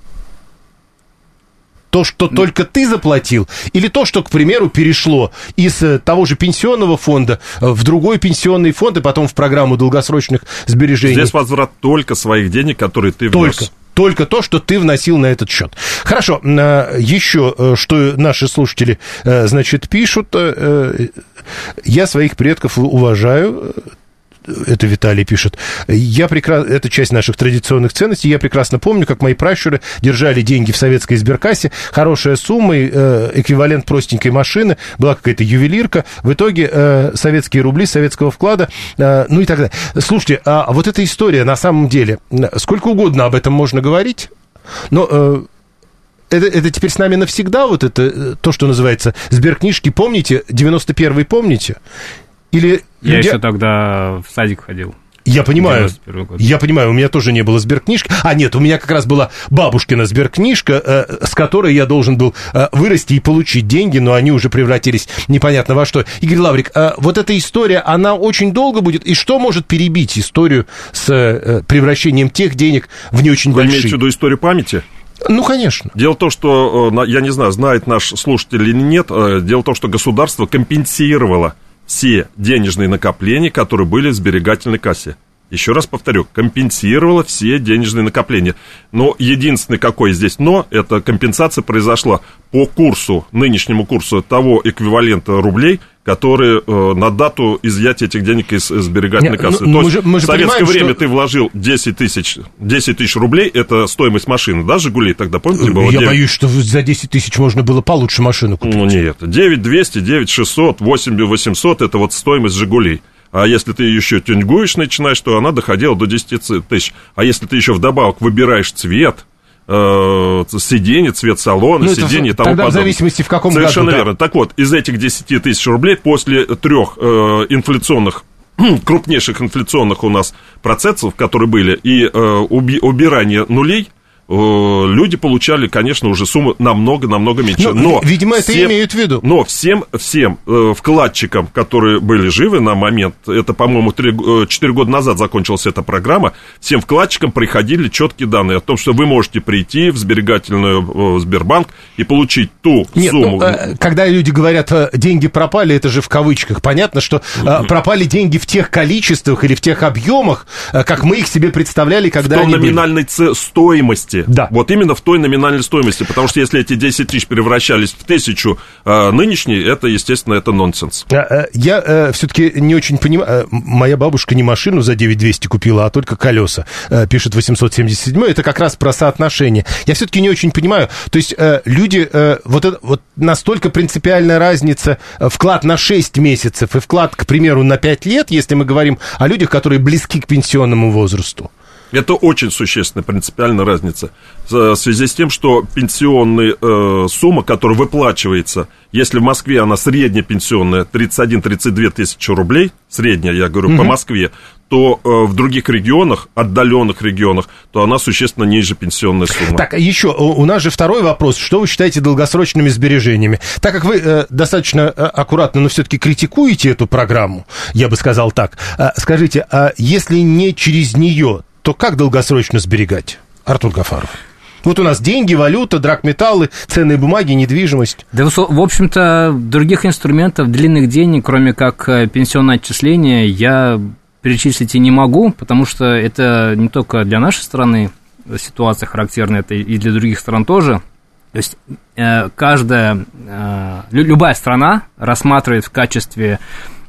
То, что только ты заплатил, или то, что, к примеру, перешло из того же пенсионного фонда в другой пенсионный фонд, и потом в программу долгосрочных сбережений? Здесь возврат только своих денег, которые ты внес. Только. Только то, что ты вносил на этот счет. Хорошо, еще что наши слушатели, значит, пишут. Я своих предков уважаю. Это Виталий пишет. Я прекрасно, это часть наших традиционных ценностей. Я прекрасно помню, как мои пращуры держали деньги в советской сберкассе. Хорошая сумма, эквивалент простенькой машины. Была какая-то ювелирка. В итоге советские рубли советского вклада, ну и так далее. Слушайте, а вот эта история на самом деле, сколько угодно об этом можно говорить, но... Это, это теперь с нами навсегда, вот это, то, что называется сберкнижки. Помните? девяносто первый помните? Или Я люди... еще тогда в садик ходил. Я понимаю, я понимаю, у меня тоже не было сберкнижки. А, нет, у меня как раз была бабушкина сберкнижка, э, с которой я должен был э, вырасти и получить деньги, но они уже превратились непонятно во что. Игорь Лаврик, э, вот эта история, она очень долго будет, и что может перебить историю с э, превращением тех денег в не очень Вы большие? Вы имеете в виду историю памяти? Ну, конечно. Дело в том, что, я не знаю, знает наш слушатель или нет, дело в том, что государство компенсировало все денежные накопления, которые были в сберегательной кассе. Еще раз повторю, компенсировало все денежные накопления. Но единственное, какое здесь но, это компенсация произошла по курсу, нынешнему курсу того эквивалента рублей, которые э, на дату изъятия этих денег из, из сберегательной Нет, кассы. ну, То есть же, в советское понимаем, время что... ты вложил десять тысяч рублей, это стоимость машины, да, «Жигулей» тогда, помните, было? Я девять... боюсь, что за десять тысяч можно было получше машину купить. Ну, нет, девять двести, девять шестьсот, восемь восемьсот, это вот стоимость «Жигулей». А если ты еще тюнгуешь, начинаешь, то она доходила до десять тысяч. А если ты еще вдобавок выбираешь цвет, э, сиденье, цвет салона, ну, сиденье и тому подобное. Тогда в зависимости в каком Совершенно году. верно. Да. Так вот, из этих десяти тысяч рублей после трех э, инфляционных, крупнейших инфляционных у нас процессов, которые были, и э, уби- убирания нулей, люди получали, конечно, уже сумму намного-намного меньше. Но, видимо, это всем, имеют в виду. Но всем, всем э, вкладчикам, которые были живы на момент, это, по-моему, четыре года назад закончилась эта программа, всем вкладчикам приходили четкие данные о том, что вы можете прийти в сберегательную э, Сбербанк и получить ту Нет, сумму. Ну, э, когда люди говорят, деньги пропали, это же в кавычках. Понятно, что э, пропали деньги в тех количествах или в тех объемах, э, как мы их себе представляли, когда в том они номинальной ц- стоимости. Да. Вот именно в той номинальной стоимости, потому что если эти десять тысяч превращались в тысячу э, нынешней, это, естественно, это нонсенс. Я э, все-таки не очень понимаю, моя бабушка не машину за девять двести купила, а только колеса, э, пишет восемьсот семьдесят семь, это как раз про соотношение. Я все-таки не очень понимаю, то есть э, люди, э, вот, это, вот настолько принципиальная разница, вклад на шесть месяцев и вклад, к примеру, на пять лет, если мы говорим о людях, которые близки к пенсионному возрасту. Это очень существенная принципиальная разница в связи с тем, что пенсионная э, сумма, которая выплачивается, если в Москве она средняя пенсионная тридцать один - тридцать две тысячи рублей, средняя, я говорю, угу. по Москве, то э, в других регионах, отдаленных регионах, то она существенно ниже пенсионной суммы. Так, еще, у нас же второй вопрос. Что вы считаете долгосрочными сбережениями? Так как вы э, достаточно э, аккуратно, но все-таки критикуете эту программу, я бы сказал так, э, скажите, а если не через нее, то как долгосрочно сберегать? Артур Гафаров. Вот у нас деньги, валюта, драгметаллы, ценные бумаги, недвижимость. Да, в общем-то, других инструментов, длинных денег, кроме как пенсионное отчисление, я перечислить и не могу, потому что это не только для нашей страны ситуация характерная, это и для других стран тоже. То есть каждая, любая страна рассматривает в качестве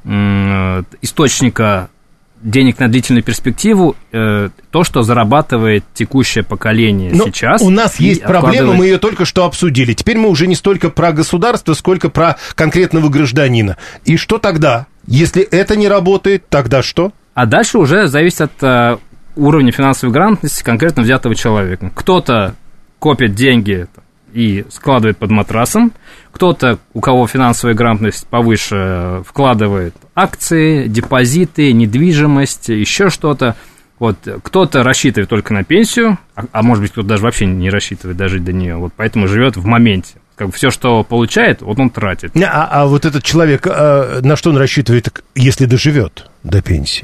источника денег на длительную перспективу э, то, что зарабатывает текущее поколение. Но сейчас. У нас есть проблема, мы ее только что обсудили. Теперь мы уже не столько про государство, сколько про конкретного гражданина. И что тогда? Если это не работает, тогда что? А дальше уже зависит от э, уровня финансовой грамотности конкретно взятого человека. Кто-то копит деньги и складывает под матрасом, кто-то, у кого финансовая грамотность повыше, вкладывает акции, депозиты, недвижимость, еще что-то. Вот, кто-то рассчитывает только на пенсию, а, а может быть, кто-то даже вообще не рассчитывает дожить до нее, вот поэтому живет в моменте. Как бы все, что получает, вот он тратит. А, а вот этот человек, а, на что он рассчитывает, если доживет до пенсии?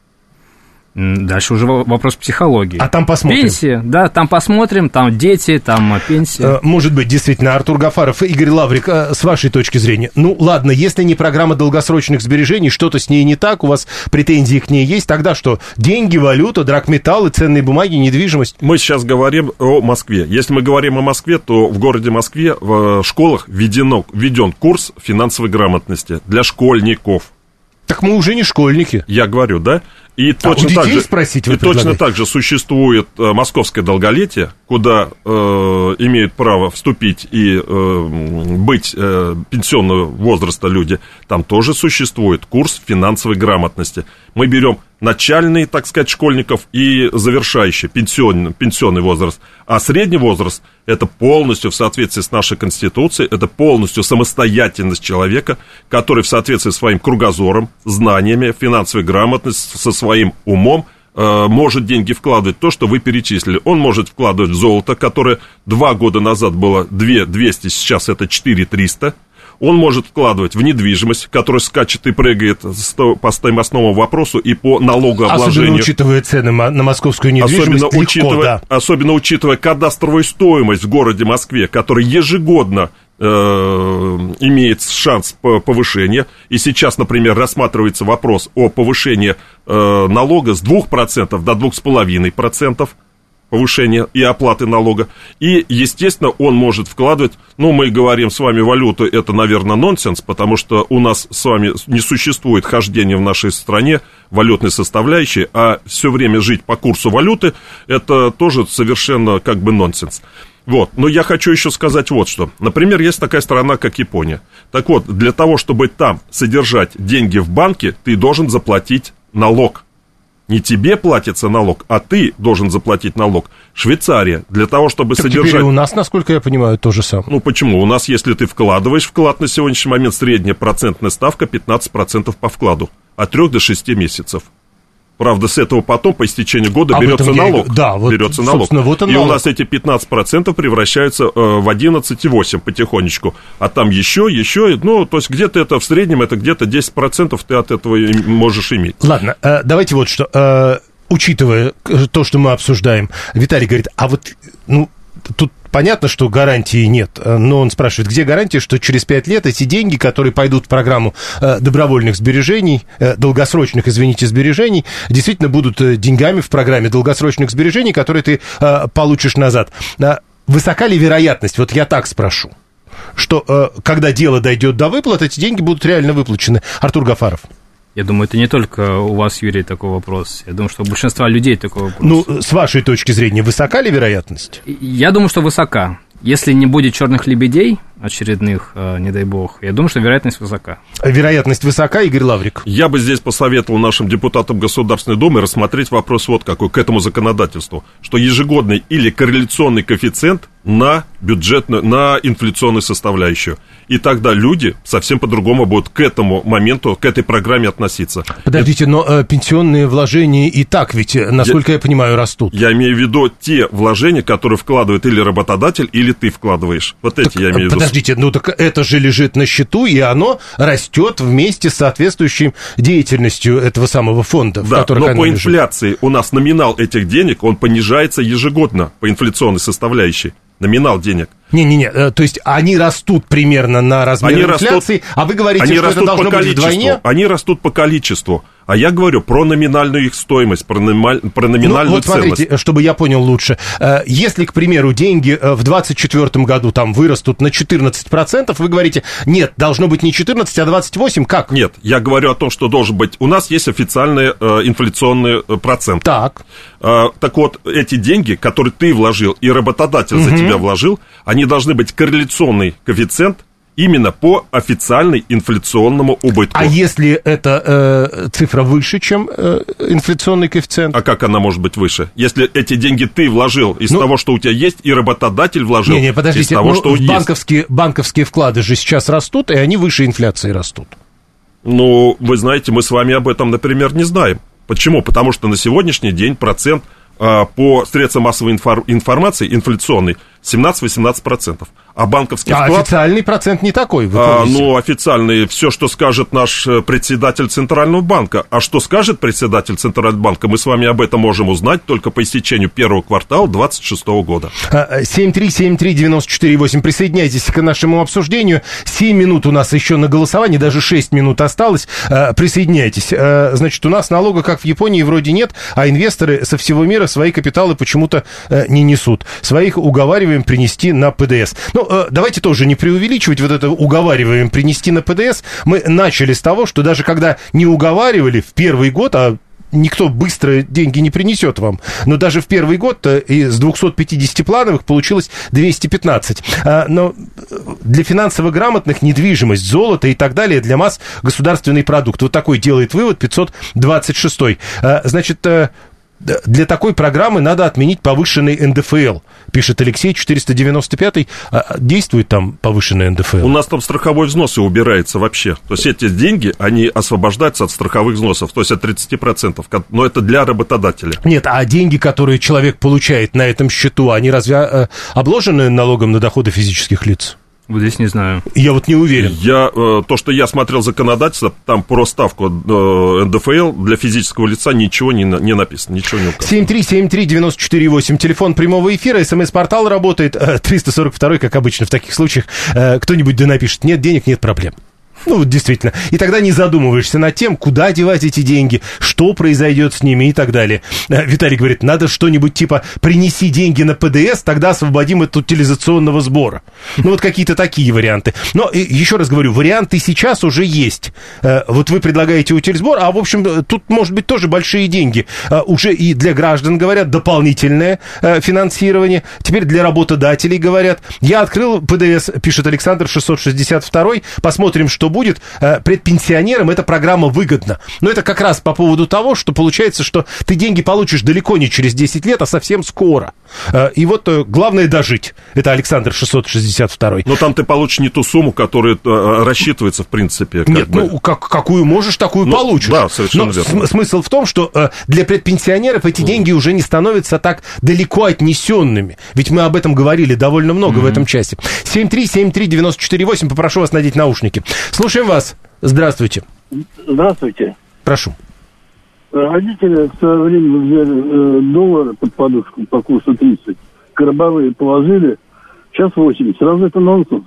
Дальше уже вопрос психологии. А там посмотрим. Пенсия, да, там посмотрим, там дети, там пенсия. Может быть, действительно, Артур Гафаров, Игорь Лаврик, с вашей точки зрения, ну, ладно, если не программа долгосрочных сбережений, что-то с ней не так, у вас претензии к ней есть, тогда что? Деньги, валюта, драгметаллы, ценные бумаги, недвижимость? Мы сейчас говорим о Москве. Если мы говорим о Москве, то в городе Москве в школах введено, введен курс финансовой грамотности для школьников. Так мы уже не школьники. Я говорю, да? И, а точно, у детей так же, спросить, и точно так же существует э, московское долголетие, куда э, имеют право вступить и э, быть э, пенсионного возраста люди. Там тоже существует курс финансовой грамотности. Мы берем начальный, так сказать, школьников и завершающий пенсионный, пенсионный возраст. А средний возраст – это полностью в соответствии с нашей Конституцией, это полностью самостоятельность человека, который в соответствии с своим кругозором, знаниями, финансовой грамотностью, со своим умом э, может деньги вкладывать, то, что вы перечислили. Он может вкладывать в золото, которое два года назад было две тысячи двести, сейчас это четыре тысячи триста. Он может вкладывать в недвижимость, которая скачет и прыгает по стоимостному вопросу и по налогообложению. Особенно учитывая цены на московскую недвижимость, особенно легко, учитывая, да. Особенно учитывая кадастровую стоимость в городе Москве, которая ежегодно э, имеет шанс повышения. И сейчас, например, рассматривается вопрос о повышении э, налога с двух процентов до двух с половиной процентов. Повышение и оплаты налога. И, естественно, он может вкладывать, ну, мы говорим с вами, валюту, это, наверное, нонсенс, потому что у нас с вами не существует хождения в нашей стране валютной составляющей, а все время жить по курсу валюты, это тоже совершенно как бы нонсенс. Вот, но я хочу еще сказать вот что. Например, есть такая страна, как Япония. Так вот, для того, чтобы там содержать деньги в банке, ты должен заплатить налог. Не тебе платится налог, а ты должен заплатить налог. Швейцария, для того, чтобы так содержать... теперь у нас, насколько я понимаю, то же самое. Ну, почему? У нас, если ты вкладываешь вклад на сегодняшний момент, средняя процентная ставка пятнадцать процентов по вкладу. От трёх до шести месяцев. Правда, с этого потом, по истечению года, Об берется налог. Я... Да, вот, берется налог. Вот и налог. У нас эти пятнадцать процентов превращаются э, в одиннадцать целых восемь десятых потихонечку. А там еще, еще, ну, то есть где-то это в среднем, это где-то десять процентов ты от этого можешь иметь. Ладно, э, давайте вот что... Э... Учитывая то, что мы обсуждаем, Виталий говорит, а вот, ну, тут понятно, что гарантии нет, но он спрашивает, где гарантия, что через пять лет эти деньги, которые пойдут в программу э, добровольных сбережений, э, долгосрочных, извините, сбережений, действительно будут деньгами в программе долгосрочных сбережений, которые ты э, получишь назад. А высока ли вероятность, вот я так спрошу, что э, когда дело дойдет до выплат, эти деньги будут реально выплачены? Артур Гафаров. Я думаю, это не только у вас, Юрий, такой вопрос. Я думаю, что у большинства людей такой вопрос. Ну, с вашей точки зрения, высока ли вероятность? Я думаю, что высока. Если не будет черных лебедей очередных, не дай бог, я думаю, что вероятность высока. Вероятность высока, Игорь Лаврик? Я бы здесь посоветовал нашим депутатам Государственной Думы рассмотреть вопрос вот какой к этому законодательству, что ежегодный или корреляционный коэффициент на бюджетную, на инфляционную составляющую. И тогда люди совсем по-другому будут к этому моменту, к этой программе относиться. Подождите, но э, пенсионные вложения и так ведь, насколько я, я понимаю, растут. Я имею в виду те вложения, которые вкладывает или работодатель, или ты вкладываешь. Вот так, эти я имею в виду. Подождите, ну так это же лежит на счету, и оно растет вместе с соответствующей деятельностью этого самого фонда. Да, в но по лежит. инфляции у нас номинал этих денег, он понижается ежегодно по инфляционной составляющей. Номинал денег. Не-не-не, то есть они растут примерно на размер они инфляции, растут, а вы говорите, они что это должно быть вдвойне? Они растут по количеству, а я говорю про номинальную их стоимость, про, номи... про номинальную ну, вот ценность. Смотрите, чтобы я понял лучше, если, к примеру, деньги в двадцать четвёртом году там вырастут на четырнадцать процентов, вы говорите, нет, должно быть не четырнадцать, а двадцать восемь, как? Нет, я говорю о том, что должен быть, у нас есть официальные э, инфляционные э, проценты. Так. Э, так вот, эти деньги, которые ты вложил и работодатель угу. за тебя вложил, они должны быть корреляционный коэффициент именно по официальному инфляционному убытку. А если эта э, цифра выше, чем э, инфляционный коэффициент? А как она может быть выше? Если эти деньги ты вложил из ну, того, что у тебя есть, и работодатель вложил не, не, подождите, из того, ну, что есть. Банковские, банковские вклады же сейчас растут, и они выше инфляции растут. Ну, вы знаете, мы с вами об этом, например, не знаем. Почему? Потому что на сегодняшний день процент а, по средствам массовой инфор- информации инфляционный семнадцать-восемнадцать процентов. А банковский а вклад... официальный процент не такой, вы а, ну, официальный, все, что скажет наш председатель Центрального банка. А что скажет председатель Центрального банка, мы с вами об этом можем узнать только по истечению первого квартала двадцать шестого года. семь три семь три девять четыре восемь. Присоединяйтесь к нашему обсуждению. семь минут у нас еще на голосование, даже шесть минут осталось. Присоединяйтесь. Значит, у нас налога, как в Японии, вроде нет, а инвесторы со всего мира свои капиталы почему-то не несут. Своих уговариваем принести на ПДС. Ну, давайте тоже не преувеличивать вот это уговариваем принести на ПДС. Мы начали с того, что даже когда не уговаривали в первый год, а никто быстро деньги не принесет вам, но даже в первый год из двухсот пятидесяти плановых получилось двести пятнадцать. Но для финансово грамотных недвижимость, золото и так далее для масс государственный продукт. Вот такой делает вывод пятьсот двадцать шестой. Значит, для такой программы надо отменить повышенный эн дэ эф эл, пишет Алексей, четыреста девяносто пятый. Действует там повышенный эн дэ эф эл? У нас там страховой взнос и убирается вообще. То есть эти деньги, они освобождаются от страховых взносов, то есть от тридцати процентов, но это для работодателя. Нет, а деньги, которые человек получает на этом счету, они разве обложены налогом на доходы физических лиц? Вот здесь не знаю. Я вот не уверен. Я, то, что я смотрел законодательство, там про ставку эн дэ эф эл для физического лица ничего не, не написано, ничего не указано. семь три семь три девять четыре восемь, телефон прямого эфира, СМС-портал работает, триста сорок два, как обычно в таких случаях, кто-нибудь да напишет, нет денег, нет проблем. Ну, вот действительно. И тогда не задумываешься над тем, куда девать эти деньги, что произойдет с ними и так далее. Виталий говорит, надо что-нибудь типа «принеси деньги на ПДС, тогда освободим от утилизационного сбора». Ну, вот какие-то такие варианты. Но, еще раз говорю, варианты сейчас уже есть. Вот вы предлагаете утильсбор, а, в общем, тут, может быть, тоже большие деньги. Уже и для граждан, говорят, дополнительное финансирование. Теперь для работодателей, говорят. Я открыл ПДС, пишет Александр шестьсот шестьдесят два. Посмотрим, что будет. Предпенсионерам эта программа выгодна. Но это как раз по поводу того, что получается, что ты деньги получишь далеко не через десять лет, а совсем скоро. И вот главное дожить. Это Александр шестьсот шестьдесят два. Но там ты получишь не ту сумму, которая рассчитывается, в принципе. Как Нет, бы. ну, как, какую можешь, такую ну, получишь. Да, совершенно Но верно. Смысл в том, что для предпенсионеров эти mm. деньги уже не становятся так далеко отнесенными. Ведь мы об этом говорили довольно много mm-hmm. в этом часе. семь три семь три девять четыре восемь. Попрошу вас надеть наушники. Слушаем вас. Здравствуйте. Здравствуйте. Прошу. Родители в свое время взяли доллары под подушку по курсу тридцать. Коробовые положили. Сейчас восемьдесят. Разве это нонсенс?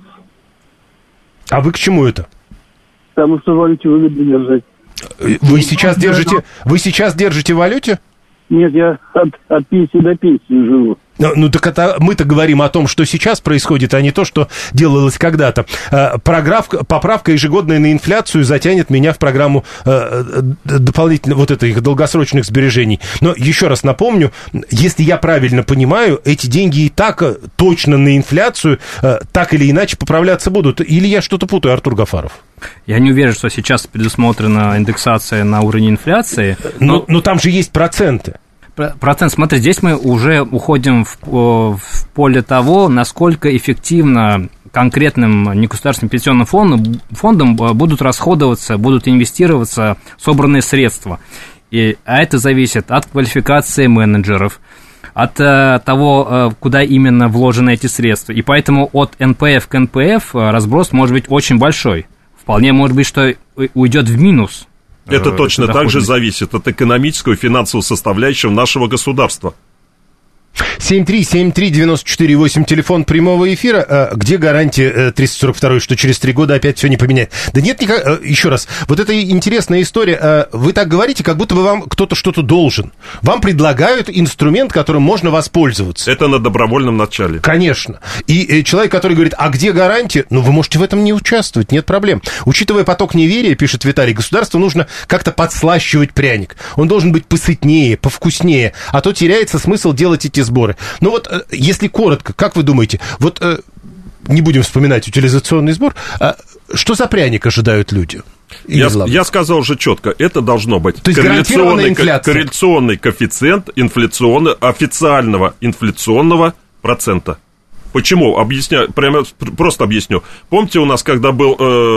А вы к чему это? Потому что в валюте выгодно держать. Вы сейчас держите, вы сейчас держите в валюте? Нет, я от, от пенсии до пенсии живу. Ну, ну так это мы-то говорим о том, что сейчас происходит, а не то, что делалось когда-то. Программка, поправка ежегодная на инфляцию затянет меня в программу дополнительно вот этих долгосрочных сбережений. Но еще раз напомню, если я правильно понимаю, эти деньги и так точно на инфляцию так или иначе поправляться будут. Или я что-то путаю, Артур Гафаров? Я не уверен, что сейчас предусмотрена индексация на уровень инфляции. Но, но, но там же есть проценты. Процент, смотри, здесь мы уже уходим в, в поле того, насколько эффективно конкретным негосударственным пенсионным фондом, фондом будут расходоваться, будут инвестироваться собранные средства. И, а это зависит от квалификации менеджеров, от э, того, э, куда именно вложены эти средства. И поэтому от эн пэ эф к эн пэ эф разброс может быть очень большой. Вполне может быть, что уйдет в минус. Это точно так же зависит от экономического и финансового составляющего нашего государства. семь три семь три девять четыре восемь, телефон прямого эфира. А где гарантия триста сорок два, что через три года опять все не поменяет? Да нет, никак... еще раз, вот это интересная история. Вы так говорите, как будто бы вам кто-то что-то должен. Вам предлагают инструмент, которым можно воспользоваться. Это на добровольном начале. Конечно. И человек, который говорит, а где гарантия? Ну, вы можете в этом не участвовать, нет проблем. Учитывая поток неверия, пишет Виталий, государству нужно как-то подслащивать пряник. Он должен быть посытнее, повкуснее, а то теряется смысл делать эти сборы. Ну вот, если коротко, как вы думаете, вот не будем вспоминать утилизационный сбор, что за пряник ожидают люди? Я, я сказал уже четко, это должно быть То есть корреляционный, корреляционный коэффициент инфляционного, официального инфляционного процента. Почему? Объясняю, прямо просто объясню. Помните, у нас, когда был,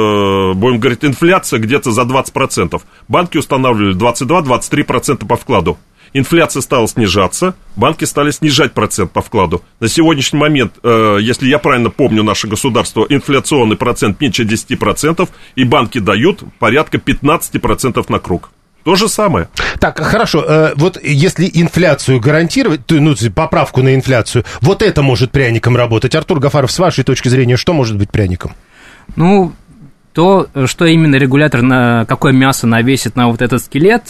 э, будем говорить, инфляция где-то за двадцать процентов, банки устанавливали двадцать два - двадцать три процента по вкладу. Инфляция стала снижаться, банки стали снижать процент по вкладу. На сегодняшний момент, э, если я правильно помню наше государство, инфляционный процент меньше десять процентов, и банки дают порядка пятнадцать процентов на круг. То же самое. Так, хорошо, э, вот если инфляцию гарантировать, то, ну, поправку на инфляцию, вот это может пряником работать. Артур Гафаров, с вашей точки зрения, что может быть пряником? Ну... То, что именно регулятор, на какое мясо навесит на вот этот скелет,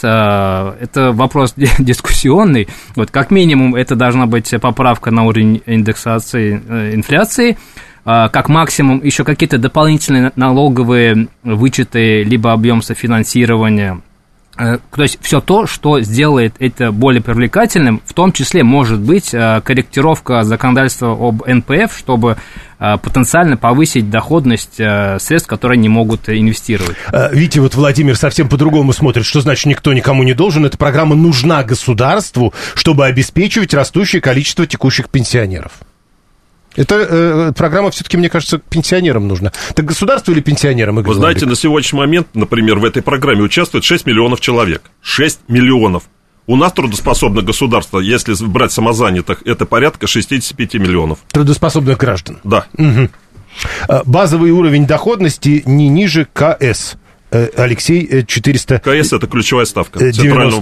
это вопрос дискуссионный. Вот, как минимум, это должна быть поправка на уровень индексации инфляции. Как максимум, еще какие-то дополнительные налоговые вычеты, либо объем софинансирования. То есть все то, что сделает это более привлекательным, в том числе может быть корректировка законодательства об эн пэ эф, чтобы потенциально повысить доходность средств, которые не могут инвестировать. Видите, вот Владимир совсем по-другому смотрит, что значит никто никому не должен. Эта программа нужна государству, чтобы обеспечивать растущее количество текущих пенсионеров. Эта э, программа все-таки, мне кажется, пенсионерам нужна. Так государству или пенсионерам, Игорь Вы знаете, Лаврик? на сегодняшний момент, например, в этой программе участвует шесть миллионов человек. шесть миллионов. У нас трудоспособное государство, если брать самозанятых, это порядка шестьдесят пять миллионов. Трудоспособных граждан. Да. Угу. Базовый уровень доходности не ниже ка эс. Алексей, четыреста... ка эс – это ключевая ставка Центрального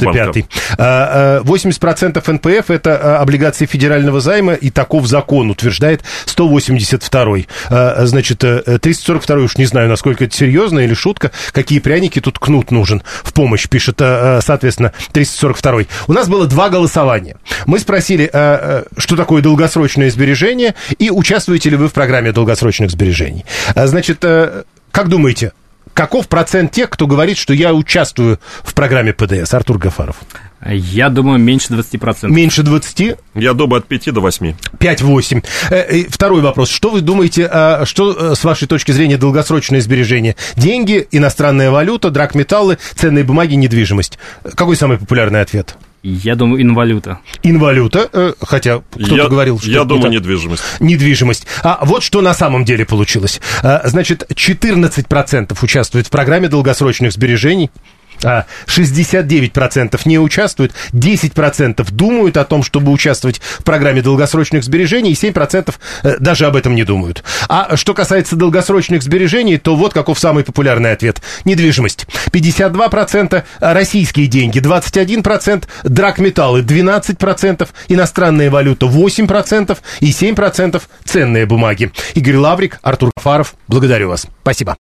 банка. восемьдесят процентов эн пэ эф – это облигации федерального займа, и таков закон, утверждает сто восемьдесят второй. Значит, триста сорок второй, уж не знаю, насколько это серьезно или шутка, какие пряники тут кнут нужен в помощь, пишет, соответственно, триста сорок второй. У нас было два голосования. Мы спросили, что такое долгосрочное сбережение, и участвуете ли вы в программе долгосрочных сбережений. Значит, как думаете, каков процент тех, кто говорит, что я участвую в программе пэ дэ эс? Артур Гафаров. Я думаю, меньше двадцати процентов. Меньше двадцати? Я думаю, от пяти до восьми. пять-восемь. Второй вопрос. Что вы думаете, что, с вашей точки зрения, долгосрочное сбережение? Деньги, иностранная валюта, драгметаллы, ценные бумаги, недвижимость. Какой самый популярный ответ? Я думаю, инвалюта. Инвалюта, хотя кто-то я, говорил, что... Я думаю, не недвижимость. Недвижимость. А вот что на самом деле получилось. Значит, четырнадцать процентов участвует в программе долгосрочных сбережений, шестьдесят девять процентов не участвуют, десять процентов думают о том, чтобы участвовать в программе долгосрочных сбережений, и семь процентов даже об этом не думают. А что касается долгосрочных сбережений, то вот каков самый популярный ответ. Недвижимость. пятьдесят два процента, российские деньги двадцать один процент, драгметаллы двенадцать процентов, иностранная валюта восемь процентов и семь процентов ценные бумаги. Игорь Лаврик, Артур Гафаров, благодарю вас. Спасибо.